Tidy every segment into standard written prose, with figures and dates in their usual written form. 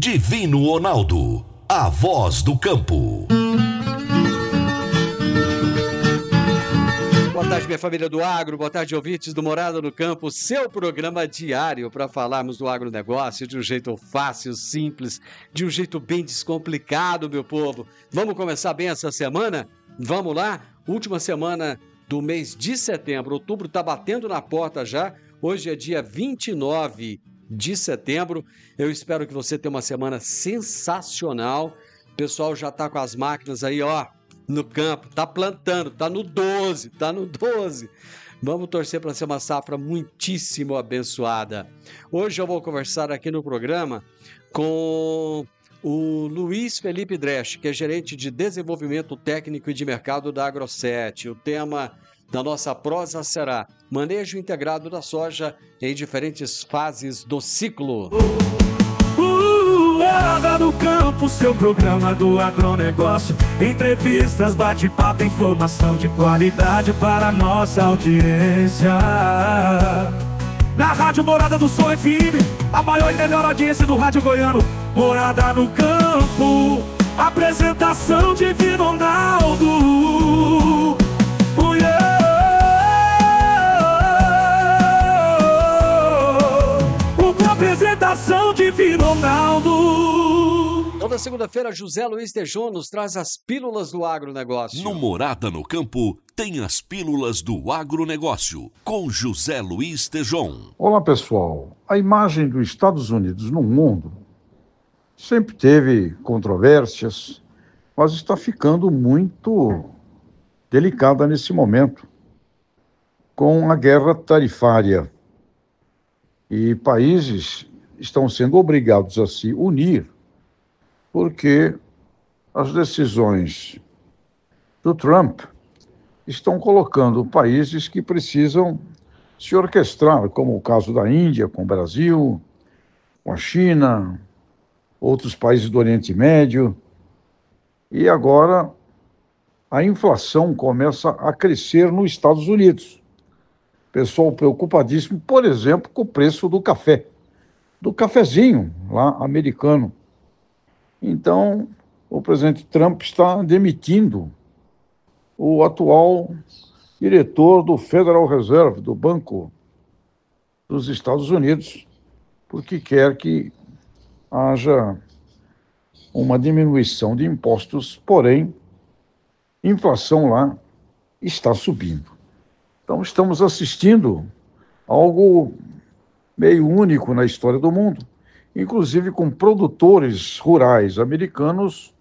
Divino Ronaldo, a voz do campo. Boa tarde, minha família do agro, boa tarde, ouvintes do Morada no Campo, seu programa diário para falarmos do agronegócio de um jeito fácil, simples, de um jeito bem descomplicado, meu povo. Vamos começar bem essa semana? Vamos lá? Última semana do mês de setembro, outubro está batendo na porta já, hoje é dia 29 de setembro, eu espero que você tenha uma semana sensacional, o pessoal já está com as máquinas aí, ó, no campo, tá plantando, tá no 12. Vamos torcer para ser uma safra muitíssimo abençoada. Hoje eu vou conversar aqui no programa com o Luiz Felipe Dresch, que é gerente de desenvolvimento técnico e de mercado da Agroset. O tema da nossa prosa será manejo integrado da soja em diferentes fases do ciclo. Morada no Campo, seu programa do agronegócio. Entrevistas, bate-papo, informação de qualidade para a nossa audiência. Na Rádio Morada do Sol FM, a maior e melhor audiência do rádio goiano. Morada no Campo, apresentação de Divino Ronaldo. Apresentação de Divino Ronaldo. Toda segunda-feira, José Luiz Tejon nos traz as pílulas do agronegócio. No Morada no Campo, tem as pílulas do agronegócio, com José Luiz Tejon. Olá, pessoal. A imagem dos Estados Unidos no mundo sempre teve controvérsias, mas está ficando muito delicada nesse momento, com a guerra tarifária. E países estão sendo obrigados a se unir porque as decisões do Trump estão colocando países que precisam se orquestrar, como o caso da Índia com o Brasil, com a China, outros países do Oriente Médio. E agora a inflação começa a crescer nos Estados Unidos. Pessoal preocupadíssimo, por exemplo, com o preço do café, do cafezinho lá americano. Então, o presidente Trump está demitindo o atual diretor do Federal Reserve, do Banco dos Estados Unidos, porque quer que haja uma diminuição de impostos, porém, a inflação lá está subindo. Então, estamos assistindo a algo meio único na história do mundo, inclusive com produtores rurais americanos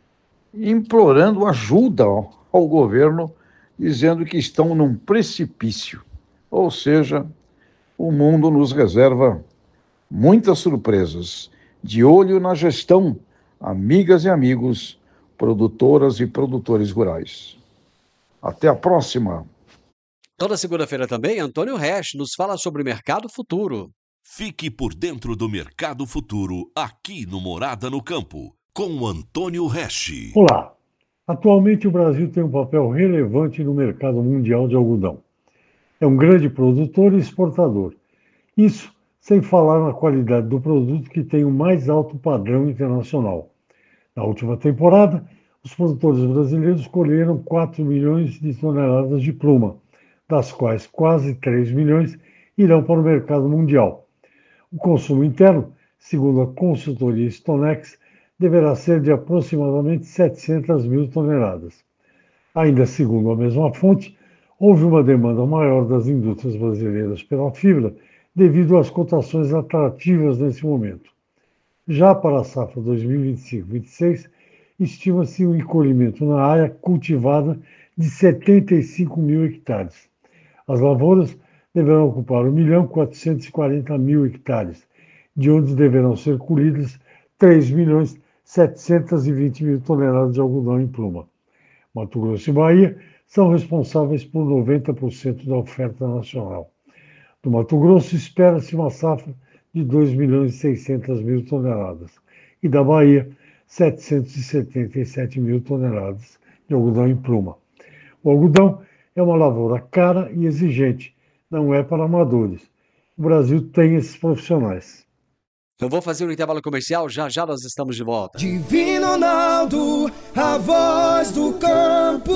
implorando ajuda ao governo, dizendo que estão num precipício. Ou seja, o mundo nos reserva muitas surpresas. De olho na gestão, amigas e amigos, produtoras e produtores rurais. Até a próxima! Toda segunda-feira também, Antônio Resch nos fala sobre mercado futuro. Fique por dentro do mercado futuro aqui no Morada no Campo, com Antônio Resch. Olá! Atualmente o Brasil tem um papel relevante no mercado mundial de algodão. É um grande produtor e exportador. Isso sem falar na qualidade do produto, que tem o mais alto padrão internacional. Na última temporada, os produtores brasileiros colheram 4 milhões de toneladas de pluma, das quais quase 3 milhões irão para o mercado mundial. O consumo interno, segundo a consultoria Stonex, deverá ser de aproximadamente 700 mil toneladas. Ainda segundo a mesma fonte, houve uma demanda maior das indústrias brasileiras pela fibra devido às cotações atrativas nesse momento. Já para a safra 2025-26, estima-se um encolhimento na área cultivada de 75 mil hectares. As lavouras deverão ocupar 1.440.000 hectares, de onde deverão ser colhidas 3.720.000 toneladas de algodão em pluma. Mato Grosso e Bahia são responsáveis por 90% da oferta nacional. No Mato Grosso, espera-se uma safra de 2.600.000 toneladas e da Bahia, 777.000 toneladas de algodão em pluma. O algodão é uma lavoura cara e exigente, não é para amadores. O Brasil tem esses profissionais. Eu vou fazer um intervalo comercial, já já nós estamos de volta. Divino Ronaldo, a voz do campo.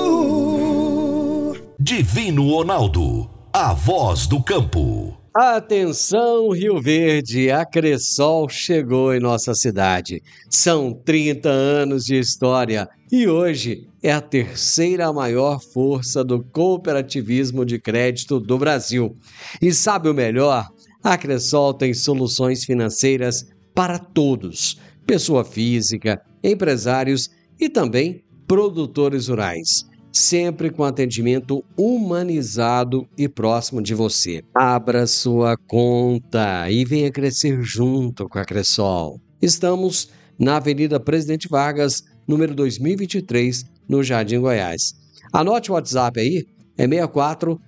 Divino Ronaldo, a voz do campo. Atenção, Rio Verde, a Cressol chegou em nossa cidade. São 30 anos de história e hoje é a terceira maior força do cooperativismo de crédito do Brasil. E sabe o melhor? A Cressol tem soluções financeiras para todos, pessoa física, empresários e também produtores rurais. Sempre com atendimento humanizado e próximo de você. Abra sua conta e venha crescer junto com a Cressol. Estamos na Avenida Presidente Vargas, número 2023, no Jardim Goiás. Anote o WhatsApp aí, é 64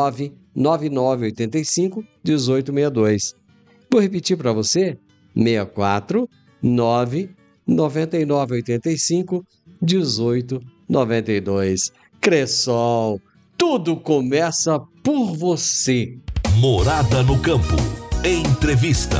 99985 1862. Vou repetir para você, 64 99985 1892. Cressol, tudo começa por você. Morada no campo. Entrevista.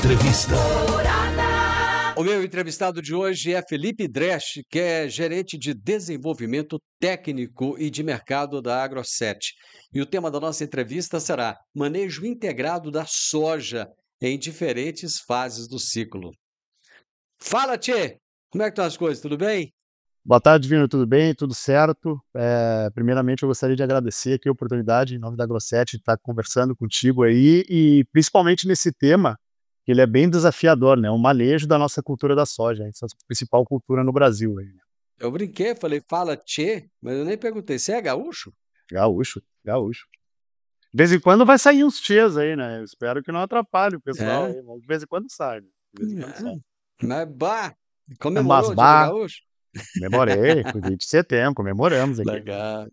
O meu entrevistado de hoje é Felipe Dresch, que é gerente de desenvolvimento técnico e de mercado da Agroset. E o tema da nossa entrevista será manejo integrado da soja em diferentes fases do ciclo. Fala, Tchê! Como é que estão as coisas? Tudo bem? Boa tarde, Vino, tudo bem? Tudo certo? Primeiramente, eu gostaria de agradecer aqui a oportunidade, em nome da Agroset, de estar conversando contigo aí, e principalmente nesse tema, que ele é bem desafiador, né? O manejo da nossa cultura da soja, essa principal cultura no Brasil. Aí, né? Eu brinquei, falei, fala Tchê, mas eu nem perguntei, você é gaúcho? Gaúcho. De vez em quando vai sair uns tchês aí, né? Eu espero que não atrapalhe o pessoal aí, mas de vez em quando sai, né? De vez em quando sai. Mas comemorou o Dia do Gaúcho? Comemorei, foi 20 de setembro, comemoramos aqui. Legal.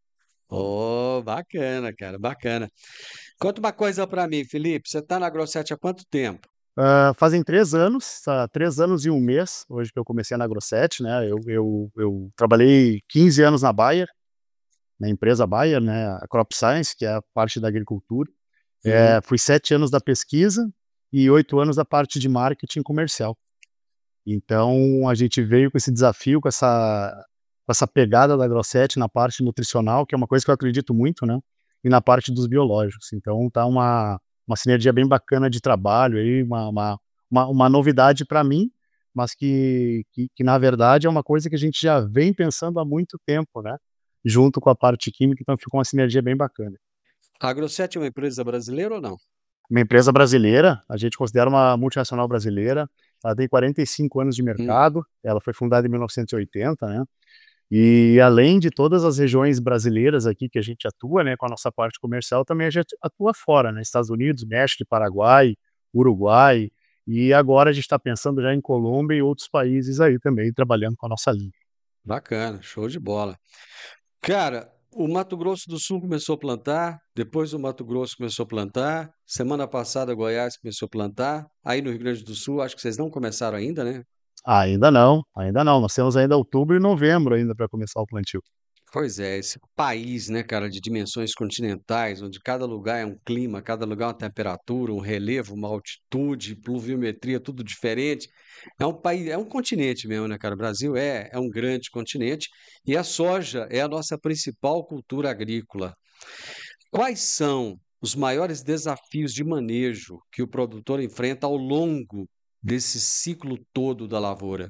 Bacana, cara, bacana. Conta uma coisa para mim, Felipe, você tá na Agroset há quanto tempo? Fazem 3 anos, 3 anos e 1 mês, hoje que eu comecei na Agroset, né? Eu trabalhei 15 anos na Bayer, na empresa Bayer, né? A Crop Science, que é a parte da agricultura. Fui 7 anos da pesquisa e 8 anos da parte de marketing comercial. Então, a gente veio com esse desafio, com essa pegada da Agroset na parte nutricional, que é uma coisa que eu acredito muito, né? E na parte dos biológicos. Então, tá uma sinergia bem bacana de trabalho aí, uma novidade para mim, mas que na verdade é uma coisa que a gente já vem pensando há muito tempo, né? Junto com a parte química, então ficou uma sinergia bem bacana. A Agroset é uma empresa brasileira ou não? Uma empresa brasileira, a gente considera uma multinacional brasileira, ela tem 45 anos de mercado, ela foi fundada em 1980, né? E além de todas as regiões brasileiras aqui que a gente atua, né, com a nossa parte comercial, também a gente atua fora, né? Estados Unidos, México, Paraguai, Uruguai, e agora a gente está pensando já em Colômbia e outros países aí também, trabalhando com a nossa linha. Bacana, show de bola. Cara, o Mato Grosso do Sul começou a plantar, depois o Mato Grosso começou a plantar, semana passada Goiás começou a plantar, aí no Rio Grande do Sul, acho que vocês não começaram ainda, né? Ainda não. Nós temos ainda outubro e novembro ainda para começar o plantio. Pois é, esse país, né, cara, de dimensões continentais, onde cada lugar é um clima, cada lugar é uma temperatura, um relevo, uma altitude, pluviometria, tudo diferente. É um país, é um continente mesmo, né, cara? O Brasil é um grande continente e a soja é a nossa principal cultura agrícola. Quais são os maiores desafios de manejo que o produtor enfrenta ao longo desse ciclo todo da lavoura?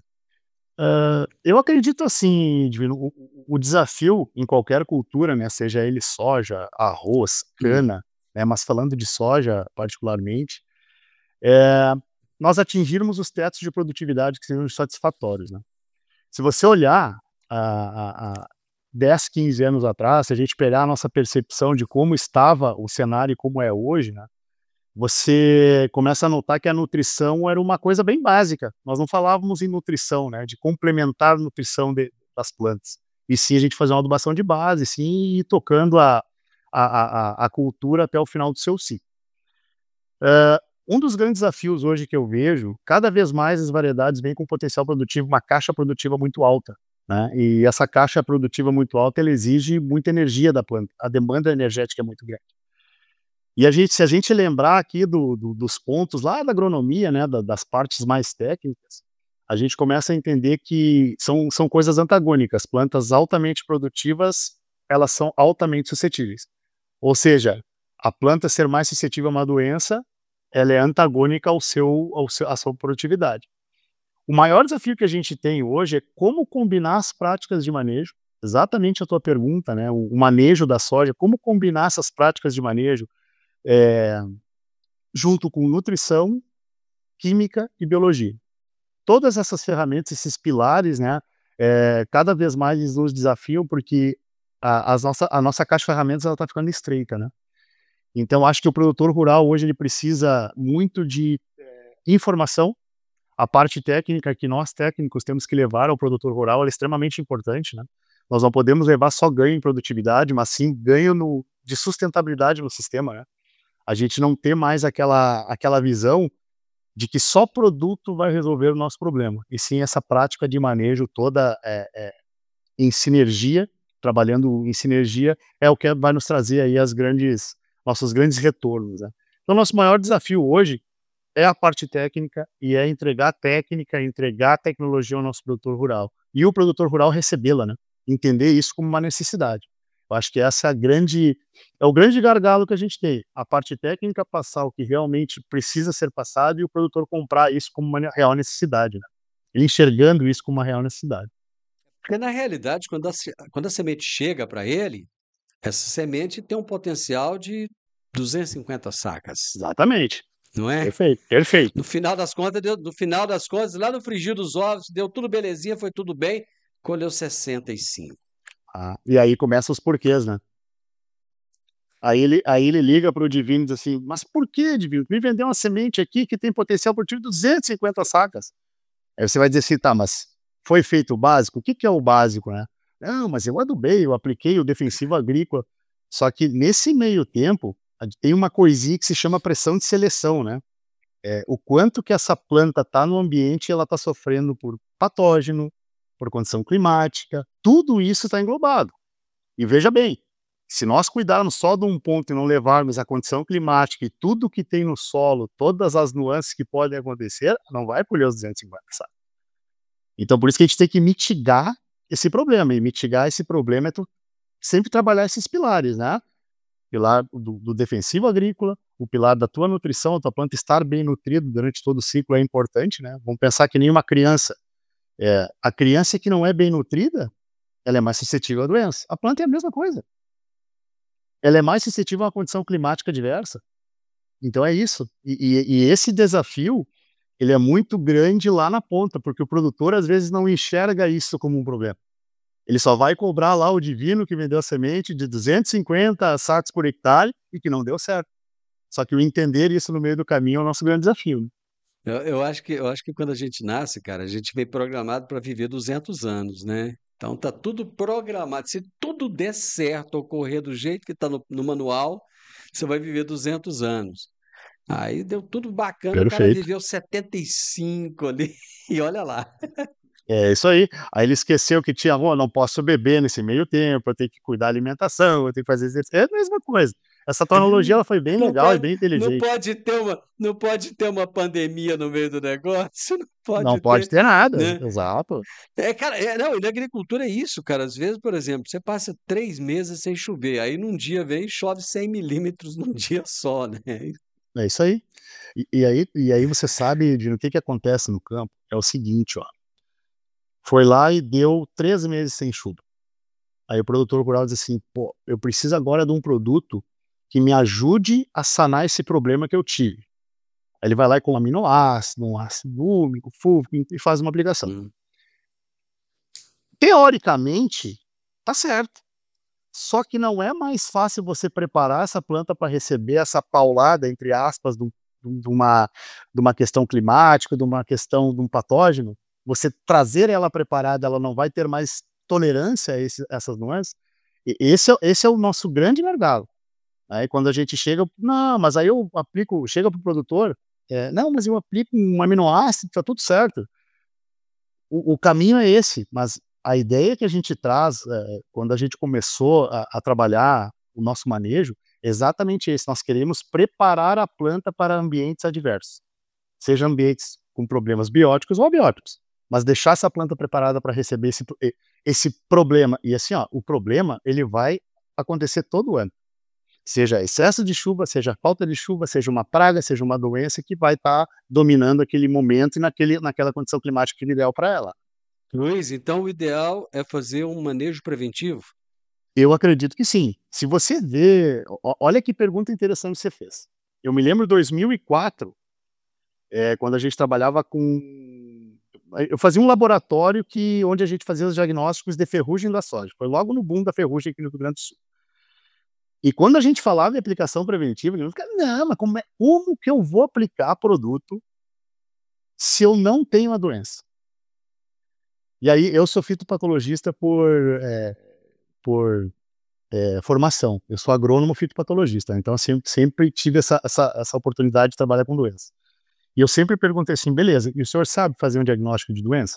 Eu acredito assim, Divino, o desafio em qualquer cultura, né, seja ele soja, arroz, cana, né, mas falando de soja particularmente, é nós atingirmos os tetos de produtividade que sejam satisfatórios, né. Se você olhar há 10, 15 anos atrás, se a gente pegar a nossa percepção de como estava o cenário e como é hoje, né, você começa a notar que a nutrição era uma coisa bem básica. Nós não falávamos em nutrição, né, de complementar a nutrição das plantas. E sim a gente fazer uma adubação de base, sim, e ir tocando a cultura até o final do seu ciclo. Um dos grandes desafios hoje que eu vejo, cada vez mais as variedades vêm com potencial produtivo, uma caixa produtiva muito alta, né? E essa caixa produtiva muito alta, ela exige muita energia da planta. A demanda energética é muito grande. E se a gente lembrar aqui dos pontos lá da agronomia, né, das partes mais técnicas, a gente começa a entender que são coisas antagônicas. Plantas altamente produtivas, elas são altamente suscetíveis. Ou seja, a planta ser mais suscetível a uma doença, ela é antagônica à sua produtividade. O maior desafio que a gente tem hoje é como combinar as práticas de manejo, exatamente a tua pergunta, né, o manejo da soja, como combinar essas práticas de manejo junto com nutrição, química e biologia. Todas essas ferramentas, esses pilares, né, cada vez mais eles nos desafiam, porque a nossa caixa de ferramentas está ficando estreita, né? Então, acho que o produtor rural hoje ele precisa muito de informação. A parte técnica que nós técnicos temos que levar ao produtor rural ela é extremamente importante, né? Nós não podemos levar só ganho em produtividade, mas sim ganho de sustentabilidade no sistema, né? A gente não ter mais aquela visão de que só produto vai resolver o nosso problema, e sim essa prática de manejo toda em sinergia, trabalhando em sinergia, é o que vai nos trazer aí nossos grandes retornos, né? Então, nosso maior desafio hoje é a parte técnica e é entregar técnica, entregar tecnologia ao nosso produtor rural. E o produtor rural recebê-la, né? Entender isso como uma necessidade. Eu acho que essa é o grande gargalo que a gente tem. A parte técnica passar o que realmente precisa ser passado e o produtor comprar isso como uma real necessidade, né? Ele enxergando isso como uma real necessidade. Porque, na realidade, quando a semente chega para ele, essa semente tem um potencial de 250 sacas, Exatamente. não é? Perfeito, perfeito. No final das contas, lá no frigir dos ovos, deu tudo belezinha, foi tudo bem, colheu 65. E aí começam os porquês, né? Aí ele liga para o Divino e diz assim: mas por que, Divino? Me vendeu uma semente aqui que tem potencial produtivo de 250 sacas. Aí você vai dizer assim: tá, mas foi feito o básico? O que é o básico, né? Não, mas eu adubei, eu apliquei o defensivo agrícola. Só que nesse meio tempo, tem uma coisinha que se chama pressão de seleção, né? O quanto que essa planta está no ambiente, ela está sofrendo por patógeno, por condição climática, tudo isso está englobado. E veja bem, se nós cuidarmos só de um ponto e não levarmos a condição climática e tudo que tem no solo, todas as nuances que podem acontecer, não vai colher os 250, sabe? Então, por isso que a gente tem que mitigar esse problema. E mitigar esse problema é sempre trabalhar esses pilares, né? Pilar do defensivo agrícola, o pilar da tua nutrição, a tua planta estar bem nutrida durante todo o ciclo é importante, né? Vamos pensar que nem uma criança. A criança que não é bem nutrida, ela é mais suscetível à doença. A planta é a mesma coisa. Ela é mais suscetível a uma condição climática diversa. Então é isso. E esse desafio, ele é muito grande lá na ponta, porque o produtor às vezes não enxerga isso como um problema. Ele só vai cobrar lá o Divino que vendeu a semente de 250 sacos por hectare e que não deu certo. Só que o entender isso no meio do caminho é o nosso grande desafio, né? Eu acho que quando a gente nasce, cara, a gente vem programado para viver 200 anos, né? Então tá tudo programado. Se tudo der certo, ocorrer do jeito que está no manual, você vai viver 200 anos. Aí deu tudo bacana, o cara Perfeito. viveu 75 ali, e olha lá. É isso aí. Aí ele esqueceu que tinha, não posso beber nesse meio tempo, eu tenho que cuidar da alimentação, eu tenho que fazer exercício. É a mesma coisa. Essa tua analogia ela foi bem Não legal e pode, bem não inteligente. pode ter uma pandemia no meio do negócio, não Não pode pode ter, ter nada, né? exato. Cara, não, e na agricultura é isso, cara. Às vezes, por exemplo, você passa 3 meses sem chover, aí num dia vem e chove 100 milímetros num dia só, né? É isso aí. E aí você sabe de o que acontece no campo? É o seguinte, ó. Foi lá e deu 3 meses sem chuva. Aí o produtor rural diz assim: pô, eu preciso agora de um produto que me ajude a sanar esse problema que eu tive. Aí ele vai lá e com um aminoácido, um ácido úmico, fúlvico e faz uma aplicação. Teoricamente, tá certo. Só que não é mais fácil você preparar essa planta para receber essa paulada, entre aspas, de uma questão climática, de uma questão de um patógeno? Você trazer ela preparada, ela não vai ter mais tolerância a essas nuances? Esse é o nosso grande gargalo. Aí quando a gente chega, não, mas aí eu aplico, chega para o produtor, não, mas eu aplico um aminoácido, tá tudo certo. O caminho é esse, mas a ideia que a gente traz, quando a gente começou a trabalhar o nosso manejo, Exatamente esse. Nós queremos preparar a planta para ambientes adversos, seja ambientes com problemas bióticos ou abióticos, mas deixar essa planta preparada para receber esse problema. E assim, ó, o problema ele vai acontecer todo ano. Seja excesso de chuva, seja falta de chuva, seja uma praga, seja uma doença que vai estar dominando aquele momento e naquela condição climática ideal para ela. Luiz, então o ideal é fazer um manejo preventivo? Eu acredito que sim. Se você vê, olha que pergunta interessante você fez. Eu me lembro de 2004, quando a gente trabalhava com... Eu fazia um laboratório onde a gente fazia os diagnósticos de ferrugem da soja. Foi logo no boom da ferrugem aqui no Rio Grande do Sul. E quando a gente falava em aplicação preventiva, eu ficava, não, mas como que eu vou aplicar produto se eu não tenho a doença? E aí, eu sou fitopatologista por formação. Eu sou agrônomo fitopatologista, então assim, sempre tive essa oportunidade de trabalhar com doença. E eu sempre perguntei assim, beleza, e o senhor sabe fazer um diagnóstico de doença?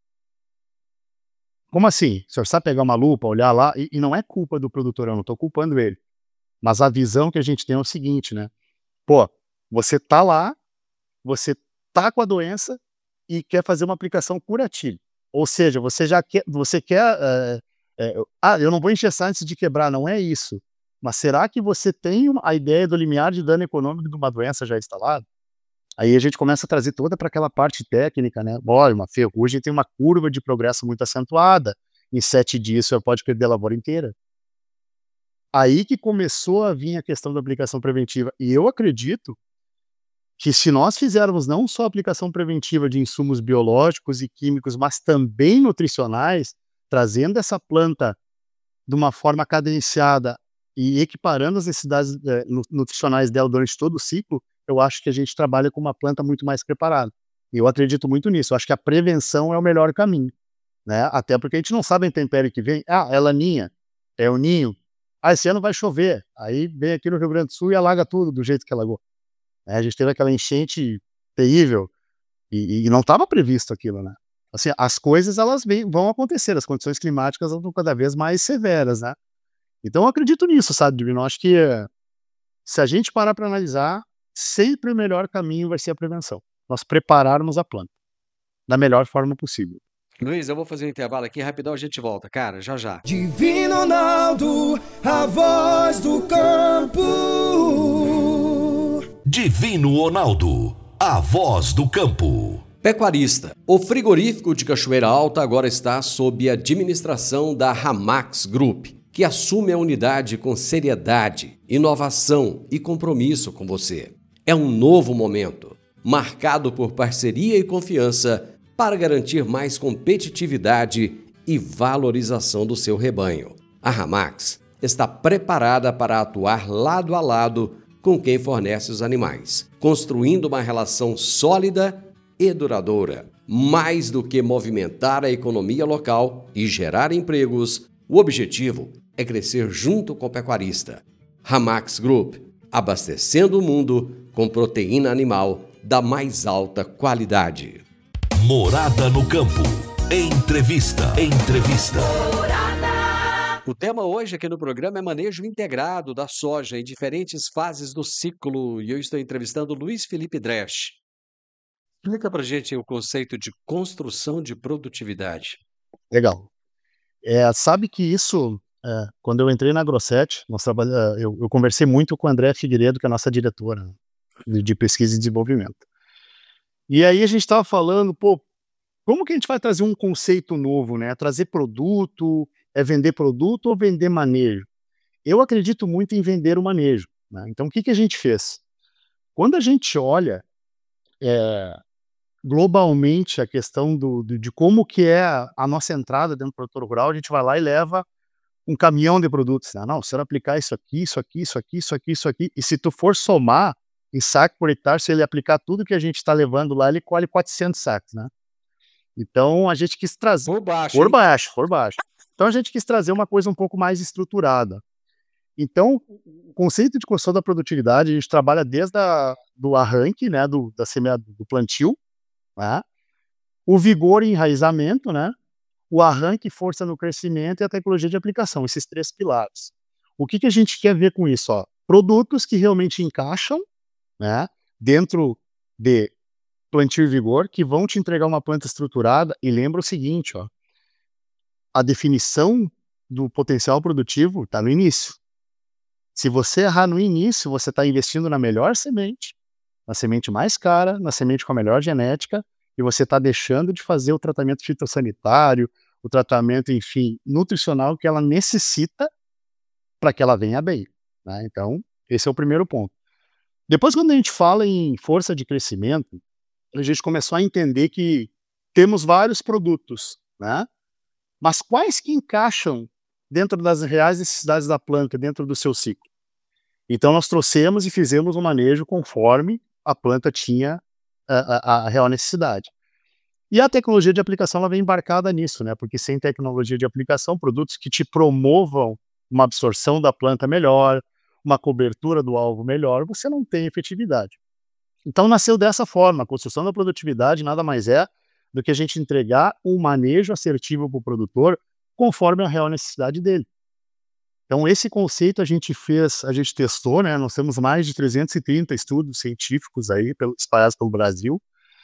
Como assim? O senhor sabe pegar uma lupa, olhar lá, e não é culpa do produtor, eu não estou culpando ele. Mas a visão que a gente tem é o seguinte, né? Pô, você tá lá, você tá com a doença e quer fazer uma aplicação curativa. Ou seja, você quer, eu não vou engessar antes de quebrar, não é isso. Mas será que você tem a ideia do limiar de dano econômico de uma doença já instalada? Aí a gente começa a trazer toda para aquela parte técnica, né? Olha, uma ferrugem tem uma curva de progresso muito acentuada. Em 7 dias você pode perder a lavoura inteira. Aí que começou a vir a questão da aplicação preventiva. E eu acredito que se nós fizermos não só aplicação preventiva de insumos biológicos e químicos, mas também nutricionais, trazendo essa planta de uma forma cadenciada e equiparando as necessidades nutricionais dela durante todo o ciclo, eu acho que a gente trabalha com uma planta muito mais preparada. E eu acredito muito nisso. Eu acho que a prevenção é o melhor caminho, né? Até porque a gente não sabe a intempérie que vem. Ah, é laninha, é o ninho. Ah, esse ano vai chover. Aí vem aqui no Rio Grande do Sul e alaga tudo do jeito que alagou. A gente teve aquela enchente terrível e não estava previsto aquilo, né? Assim, as coisas elas vão acontecer, as condições climáticas vão cada vez mais severas, né? Então eu acredito nisso, sabe, Divino? Eu acho que se a gente parar para analisar, sempre o melhor caminho vai ser a prevenção. Nós prepararmos a planta da melhor forma possível. Luiz, eu vou fazer um intervalo aqui, rapidão a gente volta, cara, já já. Divino Ronaldo, a voz do campo. Divino Ronaldo, a voz do campo. Pecuarista, o frigorífico de Cachoeira Alta agora está sob a administração da Ramax Group, que assume a unidade com seriedade, inovação e compromisso com você. É um novo momento, marcado por parceria e confiança para garantir mais competitividade e valorização do seu rebanho. A Ramax está preparada para atuar lado a lado com quem fornece os animais, construindo uma relação sólida e duradoura. Mais do que movimentar a economia local e gerar empregos, o objetivo é crescer junto com o pecuarista. Ramax Group, abastecendo o mundo com proteína animal da mais alta qualidade. Morada no campo. Entrevista. O tema hoje aqui no programa é manejo integrado da soja em diferentes fases do ciclo e eu estou entrevistando Luiz Felipe Dresch. Explica pra gente o conceito de construção de produtividade. Legal. Sabe que isso, quando eu entrei na Grosset, eu conversei muito com a Andréa Figueiredo, que é a nossa diretora de pesquisa e desenvolvimento. E aí a gente estava falando, como que a gente vai trazer um conceito novo, né? Trazer produto, vender produto ou vender manejo? Eu acredito muito em vender o manejo, né? Então o que a gente fez? Quando a gente olha globalmente a questão de como que é a nossa entrada dentro do produtor rural, a gente vai lá e leva um caminhão de produtos, né? Não, se eu aplicar isso aqui, e se tu for somar em saco por hectare, se ele aplicar tudo que a gente está levando lá, ele colhe 400 sacos, né? Então a gente quis trazer... Por baixo. Por baixo. Então a gente quis trazer uma coisa um pouco mais estruturada. Então, o conceito de construção da produtividade, a gente trabalha desde do arranque, né, da semeia, do plantio, né? O vigor e enraizamento, né? O arranque e força no crescimento e a tecnologia de aplicação, esses 3 pilares. O que a gente quer ver com isso? produtos que realmente encaixam, né, dentro de plantio e vigor, que vão te entregar uma planta estruturada. E lembra o seguinte, ó, a definição do potencial produtivo está no início. Se você errar no início, você está investindo na melhor semente, na semente mais cara, na semente com a melhor genética, e você está deixando de fazer o tratamento fitossanitário, o tratamento, enfim, nutricional que ela necessita para que ela venha bem, né? Então, esse é o primeiro ponto. Depois, quando a gente fala em força de crescimento, a gente começou a entender que temos vários produtos, né? Mas quais que encaixam dentro das reais necessidades da planta, dentro do seu ciclo? Então, nós trouxemos e fizemos um manejo conforme a planta tinha a real necessidade. E a tecnologia de aplicação ela vem embarcada nisso, né? Porque sem tecnologia de aplicação, produtos que te promovam uma absorção da planta melhor, uma cobertura do alvo melhor, você não tem efetividade. Então nasceu dessa forma. A construção da produtividade nada mais é do que a gente entregar um manejo assertivo para o produtor conforme a real necessidade dele. Então esse conceito a gente testou, né? Nós temos mais de 330 estudos científicos aí espalhados pelo Brasil,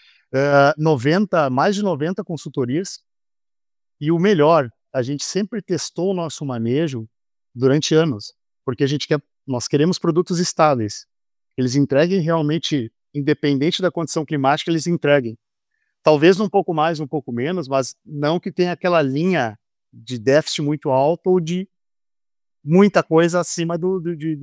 mais de 90 consultorias, e o melhor, a gente sempre testou o nosso manejo durante anos, porque nós queremos produtos estáveis. Eles entreguem realmente, independente da condição climática, eles entreguem. Talvez um pouco mais, um pouco menos, mas não que tenha aquela linha de déficit muito alto ou de muita coisa acima do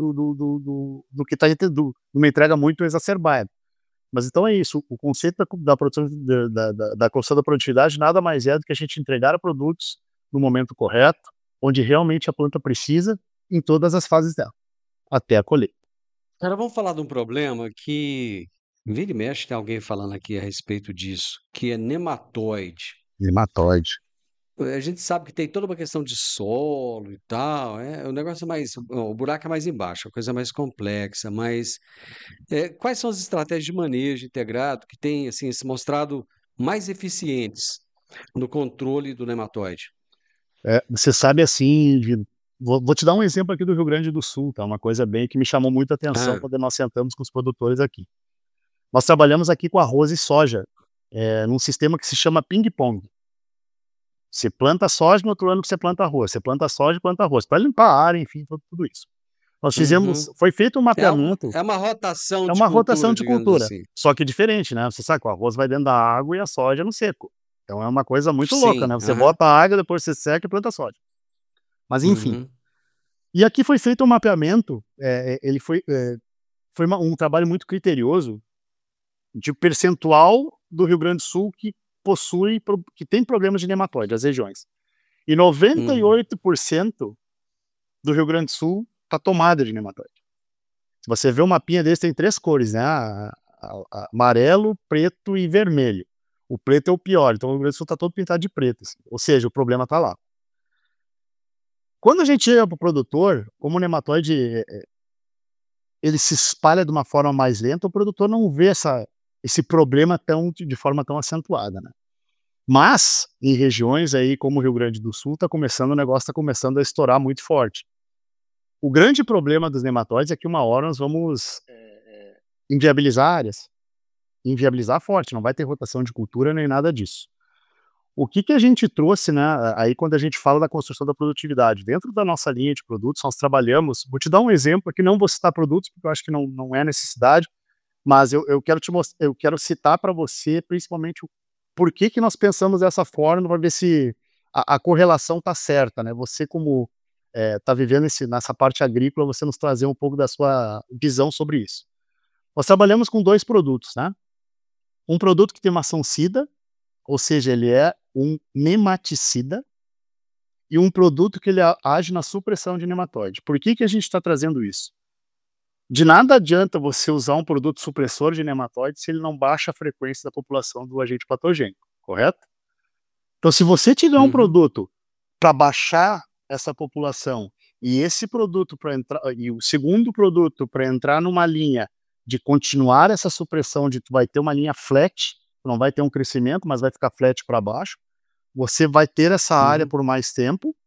que está de uma entrega muito exacerbada. Mas então é isso, o conceito da produção da construção da produtividade nada mais é do que a gente entregar produtos no momento correto, onde realmente a planta precisa, em todas as fases dela, até a colheita. Cara, vamos falar de um problema que vira e mexe tem alguém falando aqui a respeito disso, que é nematóide. Nematóide. A gente sabe que tem toda uma questão de solo e tal, o negócio é mais, o buraco é mais embaixo, a coisa é mais complexa, mas quais são as estratégias de manejo integrado que têm assim, se mostrado mais eficientes no controle do nematóide? Você sabe assim, vou te dar um exemplo aqui do Rio Grande do Sul, tá? Uma coisa bem que me chamou muita atenção quando nós sentamos com os produtores aqui. Nós trabalhamos aqui com arroz e soja, num sistema que se chama ping-pong. Você planta soja, no outro ano que você planta arroz. Você planta soja e planta arroz. Para limpar a área, enfim, tudo isso. Nós fizemos, foi feito um mapeamento. É uma rotação É de uma cultura, rotação de digamos cultura. assim. Só que diferente, né? Você sabe que o arroz vai dentro da água e a soja no seco. Então é uma coisa muito louca, né? Você bota a água, depois você seca e planta soja. Mas enfim. E aqui foi feito um mapeamento, ele foi um trabalho muito criterioso de percentual do Rio Grande do Sul que tem problemas de nematóide, as regiões. E 98% do Rio Grande do Sul está tomada de nematóide. Se você vê um mapinha desse, tem 3 cores, né? Amarelo, preto e vermelho. O preto é o pior, então o Rio Grande do Sul está todo pintado de preto. Assim. Ou seja, o problema está lá. Quando a gente chega para o produtor, como o nematóide ele se espalha de uma forma mais lenta, o produtor não vê esse problema de forma tão acentuada, né? Mas, em regiões aí como o Rio Grande do Sul, o negócio está começando a estourar muito forte. O grande problema dos nematóides é que uma hora nós vamos inviabilizar áreas. Inviabilizar forte, não vai ter rotação de cultura nem nada disso. O que a gente trouxe, né, aí quando a gente fala da construção da produtividade? Dentro da nossa linha de produtos, nós trabalhamos, vou te dar um exemplo aqui, não vou citar produtos, porque eu acho que não é necessidade, mas eu quero citar para você, principalmente, por que nós pensamos dessa forma, para ver se a correlação está certa, né? Você, como está vivendo nessa parte agrícola, você nos trazer um pouco da sua visão sobre isso. Nós trabalhamos com 2 produtos, né? Um produto que tem uma ação SIDA, ou seja, ele é um nematicida, e um produto que ele age na supressão de nematóide. Por que a gente está trazendo isso? De nada adianta você usar um produto supressor de nematóide se ele não baixa a frequência da população do agente patogênico, correto? Então, se você tiver um produto para baixar essa população e esse produto e o segundo produto para entrar numa linha de continuar essa supressão, de tu vai ter uma linha flat, não vai ter um crescimento, mas vai ficar flat para baixo, você vai ter essa área por mais tempo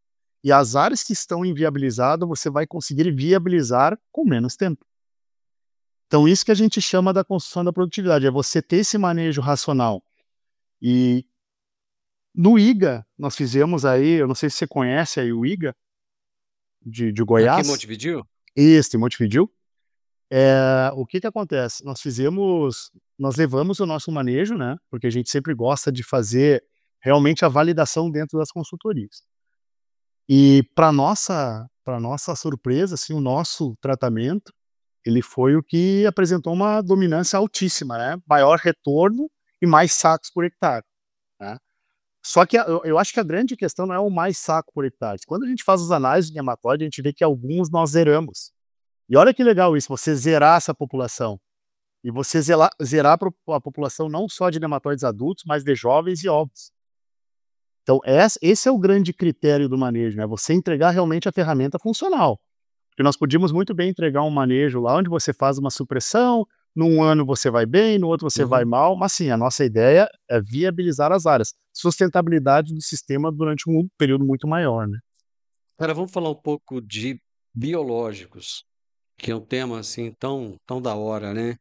E as áreas que estão inviabilizadas, você vai conseguir viabilizar com menos tempo. Então, isso que a gente chama da construção da produtividade, é você ter esse manejo racional. E no IGA, nós fizemos aí, eu não sei se você conhece aí o IGA de Aqui em Goiás. Montevidéu? Este, Montevidéu. O que acontece? Nós levamos o nosso manejo, né? Porque a gente sempre gosta de fazer realmente a validação dentro das consultorias. E para nossa surpresa, assim, o nosso tratamento, ele foi o que apresentou uma dominância altíssima, né? Maior retorno e mais sacos por hectare, né? Só que eu acho que a grande questão não é o mais saco por hectare. Quando a gente faz as análises de nematóide, a gente vê que alguns nós zeramos. E olha que legal isso, você zerar essa população. E você zerar a população não só de nematóides adultos, mas de jovens e ovos. Então, esse é o grande critério do manejo, né? Você entregar realmente a ferramenta funcional. Porque nós podíamos muito bem entregar um manejo lá onde você faz uma supressão, num ano você vai bem, no outro você vai mal, mas sim, a nossa ideia é viabilizar as áreas, sustentabilidade do sistema durante um período muito maior, né? Agora vamos falar um pouco de biológicos, que é um tema assim tão da hora, né?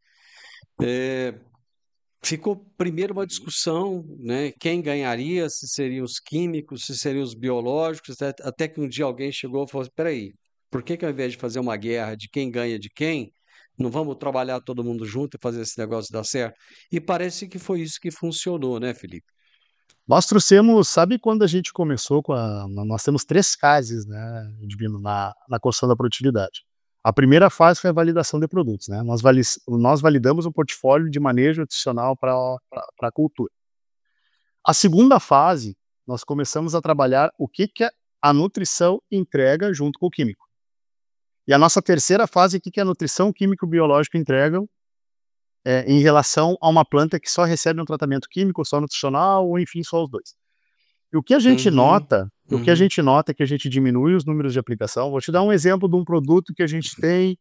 Ficou primeiro uma discussão, né? Quem ganharia, se seriam os químicos, se seriam os biológicos, até que um dia alguém chegou e falou: espera aí, por que ao invés de fazer uma guerra de quem ganha de quem, não vamos trabalhar todo mundo junto e fazer esse negócio dar certo? E parece que foi isso que funcionou, né, Felipe? Nós trouxemos, sabe quando a gente começou nós temos 3 fases, né, Divino, na construção da produtividade. A primeira fase foi a validação de produtos, né? Nós validamos um portfólio de manejo nutricional para a cultura. A segunda fase, nós começamos a trabalhar o que a nutrição entrega junto com o químico. E a nossa terceira fase, o que a nutrição, químico e biológico entregam em relação a uma planta que só recebe um tratamento químico, só nutricional, ou enfim, só os dois. E o que a gente nota, é que a gente diminui os números de aplicação. Vou te dar um exemplo de um produto que a gente tem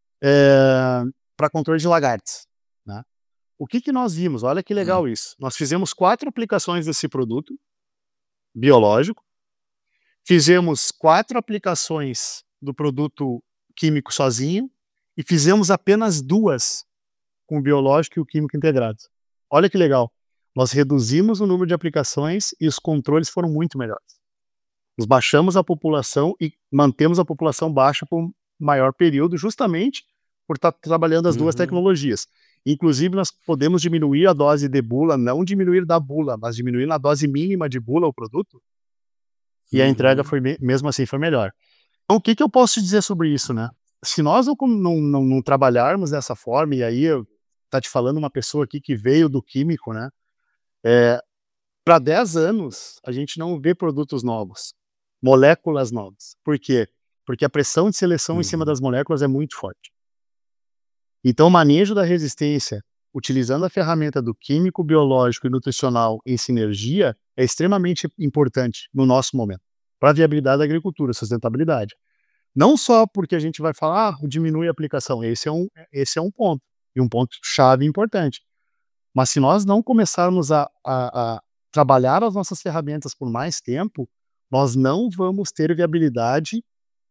para controle de lagartes, né? O que nós vimos? Olha que legal isso. Nós fizemos 4 aplicações desse produto biológico, fizemos 4 aplicações do produto químico sozinho e fizemos apenas 2 com o biológico e o químico integrados. Olha que legal. Nós reduzimos o número de aplicações e os controles foram muito melhores. Nós baixamos a população e mantemos a população baixa por um maior período, justamente por estar trabalhando as 2 tecnologias. Inclusive, nós podemos diminuir a dose de bula, não diminuir da bula, mas diminuir na dose mínima de bula o produto. E a entrega mesmo assim foi melhor. Então, o que eu posso dizer sobre isso, né? Se nós não trabalharmos dessa forma, e aí tá te falando uma pessoa aqui que veio do químico, né? Para 10 anos, a gente não vê produtos novos, moléculas novas. Por quê? Porque a pressão de seleção em cima das moléculas é muito forte. Então, o manejo da resistência, utilizando a ferramenta do químico, biológico e nutricional em sinergia, é extremamente importante no nosso momento, para a viabilidade da agricultura, sustentabilidade. Não só porque a gente vai falar, diminui a aplicação, esse é um ponto, e um ponto chave importante. Mas se nós não começarmos a trabalhar as nossas ferramentas por mais tempo, nós não vamos ter viabilidade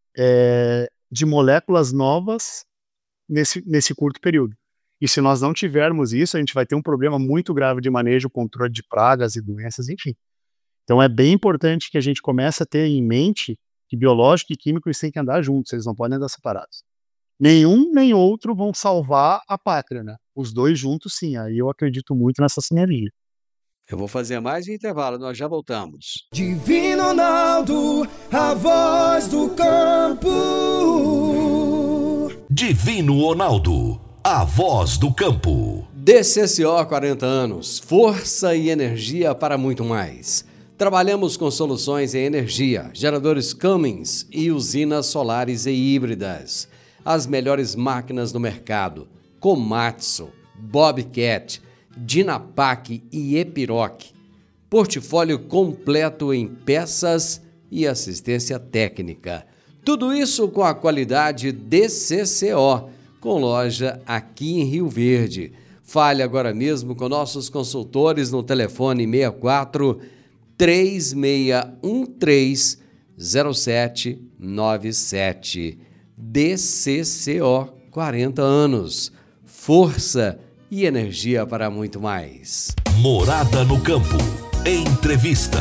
de moléculas novas nesse curto período. E se nós não tivermos isso, a gente vai ter um problema muito grave de manejo, controle de pragas e doenças, enfim. Então é bem importante que a gente comece a ter em mente que biológico e químico eles têm que andar juntos, eles não podem andar separados. Nenhum nem outro vão salvar a pátria, né? Os 2 juntos, sim. Aí eu acredito muito nessa sinergia. Eu vou fazer mais um intervalo, nós já voltamos. Divino Ronaldo, a voz do campo. Divino Ronaldo, a voz do campo. DCCO 40 anos, força e energia para muito mais. Trabalhamos com soluções em energia, geradores Cummins e usinas solares e híbridas. As melhores máquinas do mercado: Komatsu, Bobcat, Dynapac e Epiroc. Portfólio completo em peças e assistência técnica. Tudo isso com a qualidade DCCO, com loja aqui em Rio Verde. Fale agora mesmo com nossos consultores no telefone 64 3613 0797. DCCO, 40 anos. Força e energia para muito mais. Morada no Campo. Entrevista.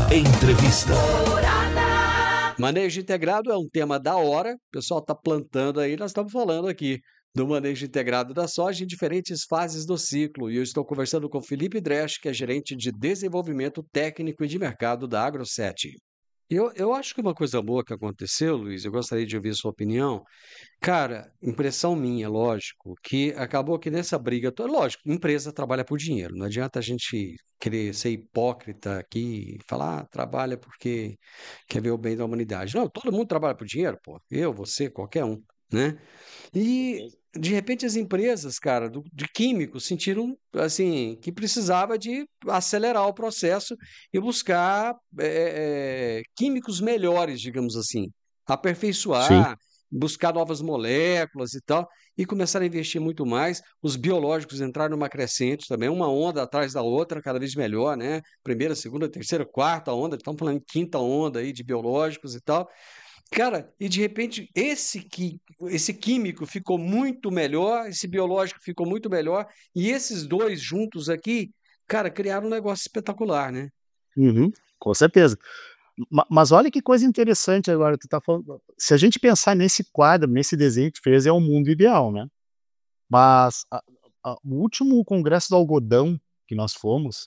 Manejo integrado é um tema da hora. O pessoal está plantando aí. Nós estamos falando aqui do manejo integrado da soja em diferentes fases do ciclo. E eu estou conversando com Felipe Dresch, que é gerente de desenvolvimento técnico e de mercado da Agro7. Eu acho que uma coisa boa que aconteceu, Luiz, eu gostaria de ouvir a sua opinião. Cara, impressão minha, lógico, que acabou que nessa briga toda, lógico, empresa trabalha por dinheiro, não adianta a gente querer ser hipócrita aqui e falar, trabalha porque quer ver o bem da humanidade. Não, todo mundo trabalha por dinheiro, pô. Eu, você, qualquer um, né? E de repente as empresas, cara, de químicos sentiram assim que precisava de acelerar o processo e buscar químicos melhores, digamos assim, Sim. aperfeiçoar, buscar novas moléculas e tal, e começaram a investir muito mais. Os biológicos entraram numa crescente também, uma onda atrás da outra, cada vez melhor, né? Primeira, segunda, terceira, quarta onda, estamos falando em quinta onda aí de biológicos e tal. Cara, e de repente esse químico ficou muito melhor, esse biológico ficou muito melhor, e esses dois juntos aqui, cara, criaram um negócio espetacular, né? Uhum, com certeza. Mas olha que coisa interessante agora, tu tá falando. Se a gente pensar nesse quadro, nesse desenho que tu fez, é o mundo ideal, né? Mas o último congresso do algodão que nós fomos,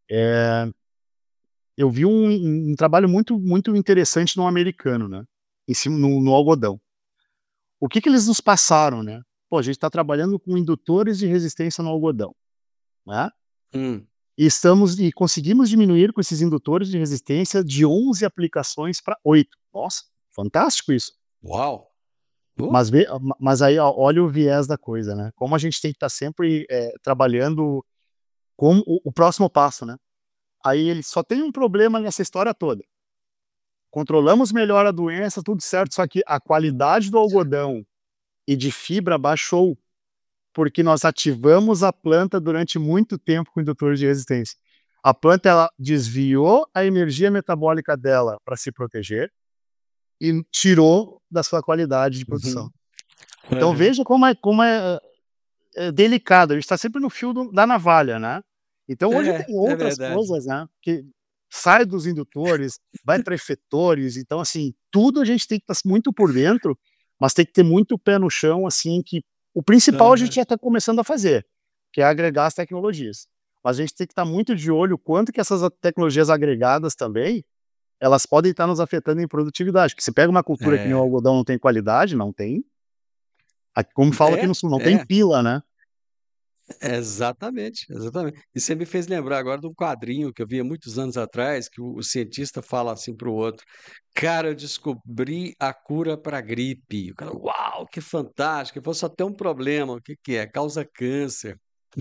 eu vi um trabalho muito interessante no americano, né? Em cima, no algodão. O que eles nos passaram, né? Pô, a gente está trabalhando com indutores de resistência no algodão, né? Hum, E conseguimos diminuir com esses indutores de resistência de 11 aplicações para 8. Nossa, fantástico isso. uau! Mas aí, ó, olha o viés da coisa, né? Como a gente tem que estar sempre trabalhando com o próximo passo, né? Aí ele só tem um problema nessa história toda. Controlamos melhor a doença, tudo certo, só que a qualidade do algodão e de fibra baixou, porque nós ativamos a planta durante muito tempo com indutores de resistência. A planta ela desviou a energia metabólica dela para se proteger e tirou da sua qualidade de produção. Uhum. Então veja como é delicado, a gente está sempre no fio da navalha, né? Então hoje tem É outras verdade. coisas, né? Que sai dos indutores, vai para efetores, então assim, tudo a gente tem que estar muito por dentro, mas tem que ter muito pé no chão, assim, que o principal a gente já está começando a fazer, que é agregar as tecnologias. Mas a gente tem que estar muito de olho quanto que essas tecnologias agregadas também, elas podem estar nos afetando em produtividade. Porque se pega uma cultura que nem o algodão não tem qualidade, não tem. Como fala aqui no sul, não tem pila, né? Exatamente. E você me fez lembrar agora de um quadrinho que eu vi há muitos anos atrás, que o cientista fala assim para o outro: cara, eu descobri a cura para a gripe. O cara, uau, que fantástico! Foi só ter um problema. O que que é? Causa câncer.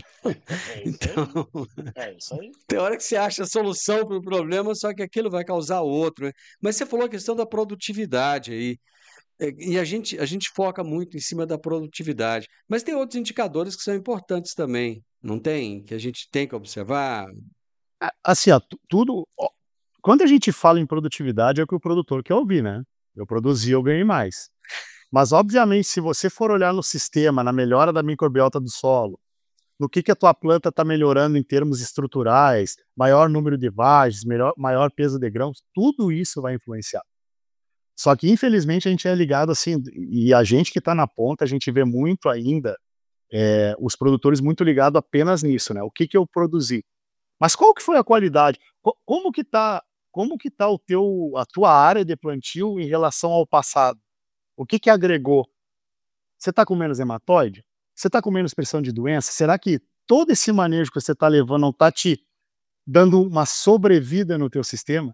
Então, É isso aí. tem hora que você acha a solução para o problema, só que aquilo vai causar outro, né? Mas você falou a questão da produtividade aí. E a gente foca muito em cima da produtividade, mas tem outros indicadores que são importantes também, não tem? Que a gente tem que observar? Assim, ó, tudo. Ó, quando a gente fala em produtividade, é o que o produtor quer ouvir, né? Eu produzi, eu ganhei mais. Mas, obviamente, se você for olhar no sistema, na melhora da microbiota do solo, no que a tua planta está melhorando em termos estruturais, maior número de vagens, maior peso de grãos, tudo isso vai influenciar. Só que, infelizmente, a gente é ligado assim, e a gente que está na ponta, a gente vê muito ainda os produtores muito ligados apenas nisso, né? O que eu produzi? Mas qual que foi a qualidade? Como que tá a tua área de plantio em relação ao passado? O que agregou? Você está com menos hematóide? Você está com menos pressão de doença? Será que todo esse manejo que você está levando não está te dando uma sobrevida no teu sistema?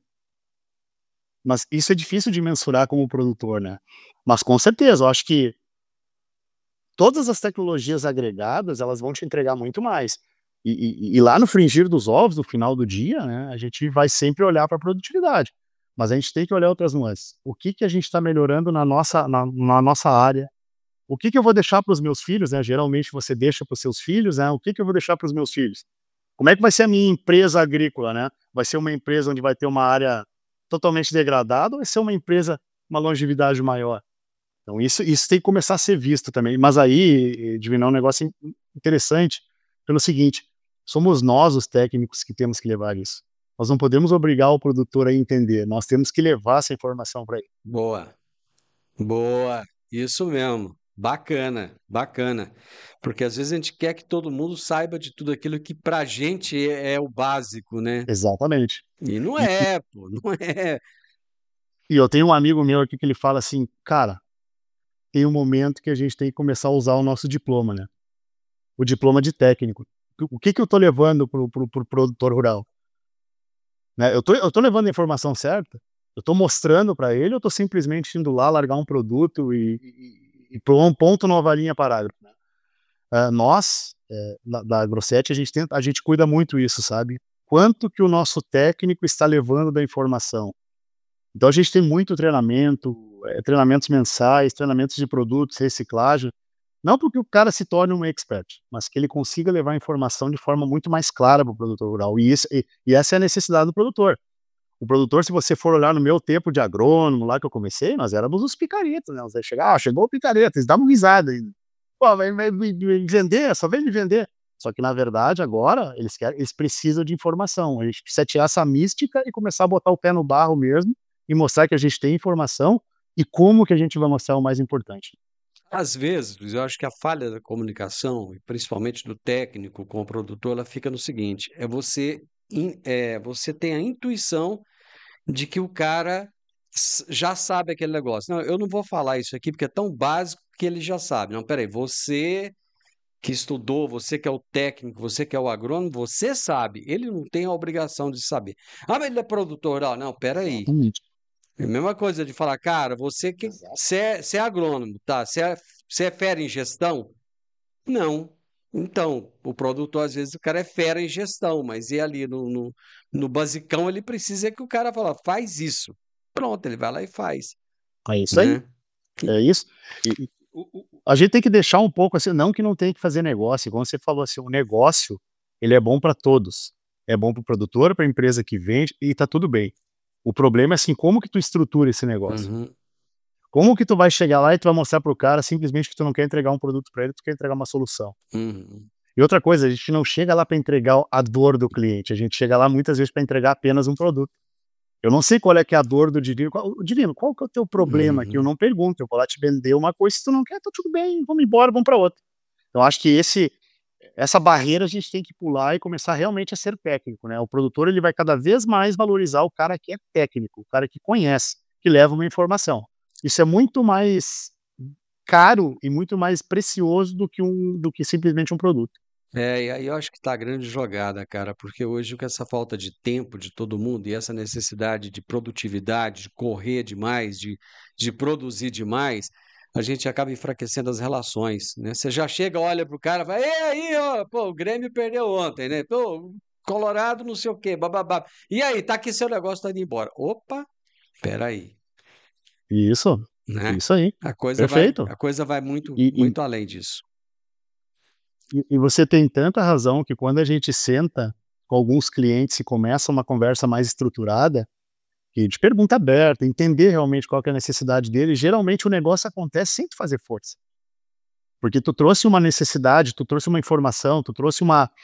Mas isso é difícil de mensurar como produtor, né? Mas com certeza, eu acho que todas as tecnologias agregadas, elas vão te entregar muito mais. E lá no fringir dos ovos, no final do dia, né, a gente vai sempre olhar para a produtividade. Mas a gente tem que olhar outras nuances. O que a gente está melhorando na nossa área? O que eu vou deixar para os meus filhos, né? Geralmente você deixa para os seus filhos, né? O que eu vou deixar para os meus filhos? Como é que vai ser a minha empresa agrícola, né? Vai ser uma empresa onde vai ter uma área totalmente degradado ou vai ser uma empresa, uma longevidade maior? Então isso tem que começar a ser visto também. Mas aí, Divino, é um negócio interessante pelo seguinte, somos nós os técnicos que temos que levar isso. Nós não podemos obrigar o produtor a entender, nós temos que levar essa informação para ele. Boa, boa, isso mesmo. Bacana, bacana. Porque às vezes a gente quer que todo mundo saiba de tudo aquilo que pra gente é o básico, né? Exatamente. E não E, é, pô, não é. e eu tenho um amigo meu aqui que ele fala assim, cara, tem um momento que a gente tem que começar a usar o nosso diploma, né? O diploma de técnico. O que eu tô levando pro produtor rural? Né? Eu tô levando a informação certa? Eu tô mostrando para ele ou eu tô simplesmente indo lá largar um produto e pôr um ponto numa linha parágrafo? Né? Nós, da AgroSet, a gente cuida muito isso, sabe? Quanto que o nosso técnico está levando da informação? Então a gente tem muito treinamento, treinamentos mensais, treinamentos de produtos, reciclagem, não porque o cara se torne um expert, mas que ele consiga levar a informação de forma muito mais clara para o produtor rural. E essa é a necessidade do produtor. O produtor, se você for olhar no meu tempo de agrônomo, lá que eu comecei, nós éramos os picaretas, né? Nós ia chegar, chegou o picareta, eles davam risada ainda. Pô, vai me vender, só vem me vender. Só que, na verdade, agora, eles precisam de informação. A gente precisa tirar essa mística e começar a botar o pé no barro mesmo e mostrar que a gente tem informação e como que a gente vai mostrar o mais importante. Às vezes, eu acho que a falha da comunicação, e principalmente do técnico com o produtor, ela fica no seguinte: você tem a intuição de que o cara já sabe aquele negócio. Não, eu não vou falar isso aqui porque é tão básico que ele já sabe. Não, peraí, você que estudou, você que é o técnico, você que é o agrônomo, você sabe. Ele não tem a obrigação de saber. Ah, mas ele é produtor rural. Não, peraí. Exatamente. É a mesma coisa de falar, cara, você é agrônomo, tá? Você é fera em gestão? Não. Então, o produtor, às vezes, o cara é fera em gestão, mas e ali no basicão, ele precisa que o cara fala, faz isso. Pronto, ele vai lá e faz, É isso aí. né? É isso. A gente tem que deixar um pouco assim, não que não tem que fazer negócio, como você falou assim, o negócio, ele é bom para todos. É bom para o produtor, para a empresa que vende e tá tudo bem. O problema é assim, como que tu estrutura esse negócio? Uhum. Como que tu vai chegar lá e tu vai mostrar pro cara simplesmente que tu não quer entregar um produto para ele, tu quer entregar uma solução. Uhum. E outra coisa, a gente não chega lá para entregar a dor do cliente, a gente chega lá muitas vezes para entregar apenas um produto. Eu não sei qual é que é a dor do Divino. Divino, qual que é o teu problema aqui? Eu não pergunto, eu vou lá te vender uma coisa, se tu não quer, tá tudo bem, vamos embora, vamos para outra. Então acho que essa barreira a gente tem que pular e começar realmente a ser técnico, né? O produtor ele vai cada vez mais valorizar o cara que é técnico, o cara que conhece, que leva uma informação. Isso é muito mais caro e muito mais precioso do que simplesmente um produto. E aí eu acho que tá a grande jogada, cara, porque hoje com essa falta de tempo de todo mundo e essa necessidade de produtividade, de correr demais, de produzir demais, a gente acaba enfraquecendo as relações, né? Você já chega, olha pro cara, vai, e aí, ó, pô, o Grêmio perdeu ontem, né? Pô, Colorado não sei o quê, bababá. E aí, tá aqui seu negócio, tá indo embora. Opa, peraí, Isso né? aí, perfeito. A coisa vai muito, E, muito além disso. e você tem tanta razão que quando a gente senta com alguns clientes e começa uma conversa mais estruturada, e de pergunta aberta, entender realmente qual que é a necessidade dele, geralmente o negócio acontece sem tu fazer força. Porque tu trouxe uma necessidade, tu trouxe uma informação, tu trouxe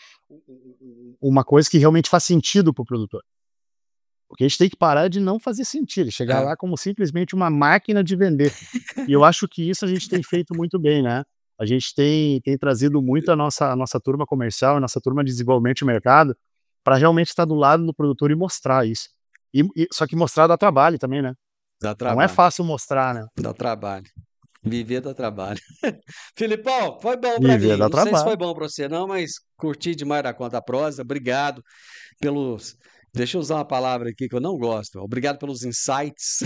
uma coisa que realmente faz sentido para o produtor. Porque a gente tem que parar de não fazer sentido, chegar lá como simplesmente uma máquina de vender. E eu acho que isso a gente tem feito muito bem, né? A gente tem trazido muito a nossa turma comercial, a nossa turma de desenvolvimento de mercado, para realmente estar do lado do produtor e mostrar isso. Só que mostrar dá trabalho também, né? Dá Não é trabalho, fácil mostrar, né? dá trabalho. Viver dá trabalho. Filipão, foi bom para Viver mim. dá Não sei se foi trabalho. bom para você, não, mas curti demais da conta a prosa. Obrigado pelos. Deixa eu usar uma palavra aqui que eu não gosto. Obrigado pelos insights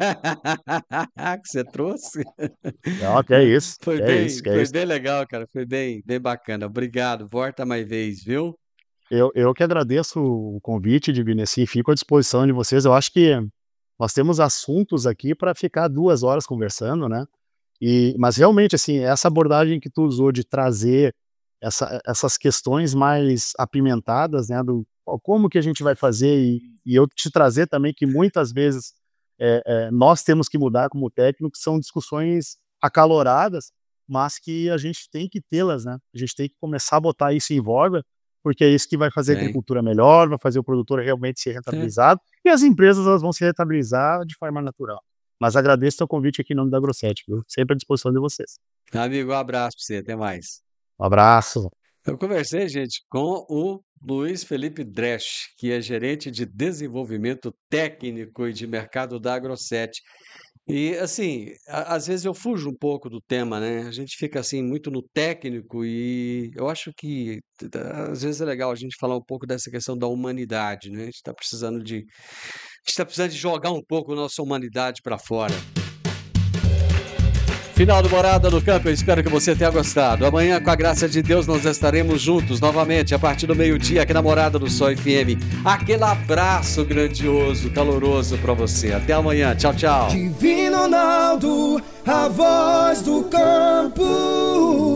que você trouxe. Não, que é isso, Foi que é isso, bem, que é foi isso. bem legal, cara. Foi bem, bem bacana. Obrigado. Volta mais vez, viu? Eu que agradeço o convite, Divino, assim, fico à disposição de vocês. Eu acho que nós temos assuntos aqui para ficar 2 horas conversando, né? Mas realmente, assim, essa abordagem que tu usou de trazer essas questões mais apimentadas, né, do como que a gente vai fazer, e eu te trazer também que muitas vezes nós temos que mudar como técnico, são discussões acaloradas, mas que a gente tem que tê-las, né? A gente tem que começar a botar isso em voga, porque é isso que vai fazer a agricultura melhor, vai fazer o produtor realmente ser rentabilizado, e as empresas elas vão se rentabilizar de forma natural. Mas agradeço o seu convite aqui em nome da Agrosete, viu? Sempre à disposição de vocês. Amigo, um abraço para você, até mais. Um abraço. Eu conversei, gente, com o Luiz Felipe Dresch, que é gerente de desenvolvimento técnico e de mercado da Agrosete. E, assim, às vezes eu fujo um pouco do tema, né? A gente fica, assim, muito no técnico e eu acho que, às vezes é legal a gente falar um pouco dessa questão da humanidade, né? A gente está precisando de jogar um pouco a nossa humanidade para fora. Final do Morada no Campo, eu espero que você tenha gostado. Amanhã, com a graça de Deus, nós estaremos juntos novamente a partir do meio-dia aqui na Morada do Sol FM. Aquele abraço grandioso, caloroso para você. Até amanhã. Tchau, tchau. Divino Ronaldo, a voz do campo.